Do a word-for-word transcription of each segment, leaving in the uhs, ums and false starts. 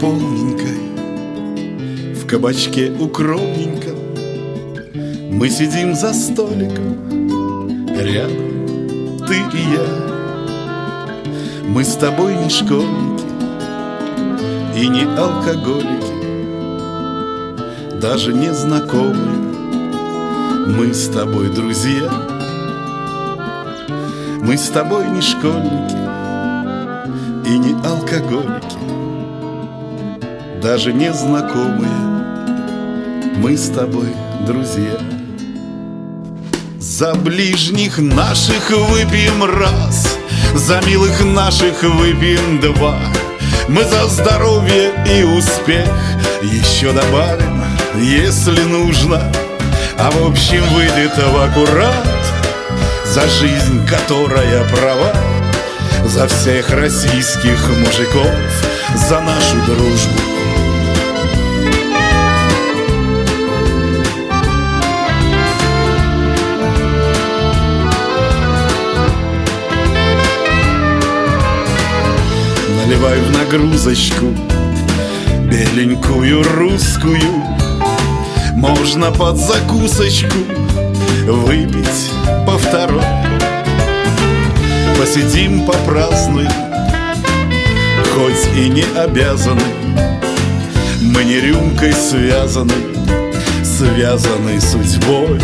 полненькой в кабачке укромненьком мы сидим за столиком, рядом ты и я. Мы с тобой не школьники и не алкоголики, даже не знакомые. Мы с тобой друзья. Мы с тобой не школьники и не алкоголики, даже не знакомые. Мы с тобой друзья. За ближних наших выпьем раз, за милых наших выпьем два. Мы за здоровье и успех еще добавим, если нужно. А в общем выйдет в аккурат за жизнь, которая права, за всех российских мужиков, за нашу дружбу. Наливай в нагрузочку беленькую русскую, можно под закусочку выпить по второй. Посидим, попразднуем, хоть и не обязаны. Мы не рюмкой связаны, связаны судьбой.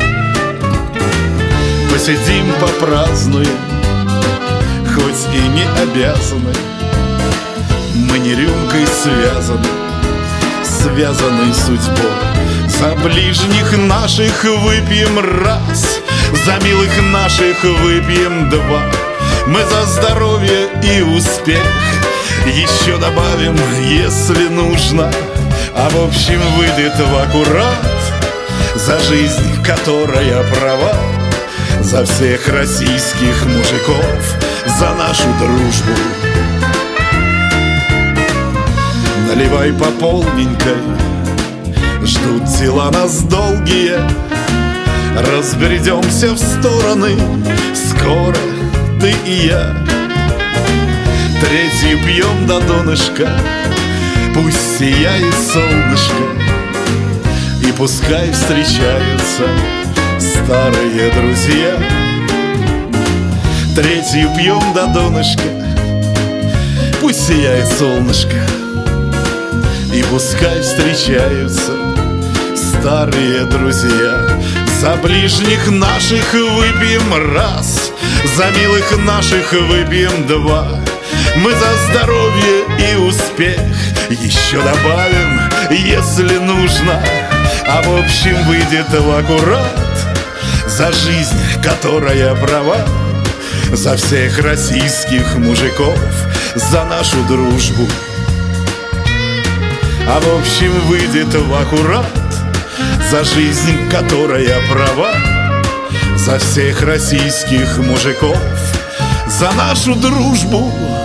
Посидим, попразднуем, хоть и не обязаны. Мы не рюмкой связаны, связаны судьбой. За ближних наших выпьем раз, за милых наших выпьем два. Мы за здоровье и успех еще добавим, если нужно. А в общем выйдет в аккурат за жизнь, которая права, за всех российских мужиков, за нашу дружбу. Наливай по полненькой, ждут дела нас долгие. Разбредемся в стороны скоро ты и я. Третью пьем до донышка, пусть сияет солнышко, и пускай встречаются старые друзья. Третью пьем до донышка, пусть сияет солнышко, и пускай встречаются старые друзья. За ближних наших выпьем раз, за милых наших выпьем два. Мы за здоровье и успех еще добавим, если нужно. А в общем выйдет в аккурат за жизнь, которая права, за всех российских мужиков, за нашу дружбу. А в общем выйдет в аккурат за жизнь, которая права, за всех российских мужиков, за нашу дружбу.